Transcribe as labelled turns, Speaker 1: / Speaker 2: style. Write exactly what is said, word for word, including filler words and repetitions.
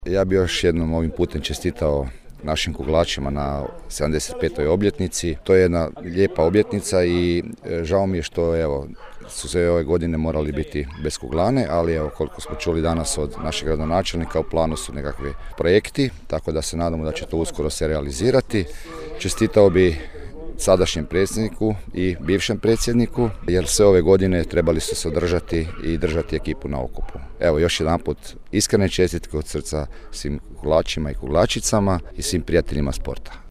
Speaker 1: Ja bi još jednom ovim putem čestitao našim kuglačima na sedamdeset petoj obljetnici. To je jedna lijepa obljetnica i žao mi je što evo, su sve ove godine morali biti bez kuglane, ali evo, koliko smo čuli danas od našeg gradonačelnika, u planu su nekakvi projekti, tako da se nadamo da će to uskoro se realizirati. Čestitao bi sadašnjem predsjedniku i bivšem predsjedniku, jer sve ove godine trebali su se održati i držati ekipu na okupu. Evo, još jedanput iskrene čestitke od srca svim kuglačima i kuglačicama i svim prijateljima sporta.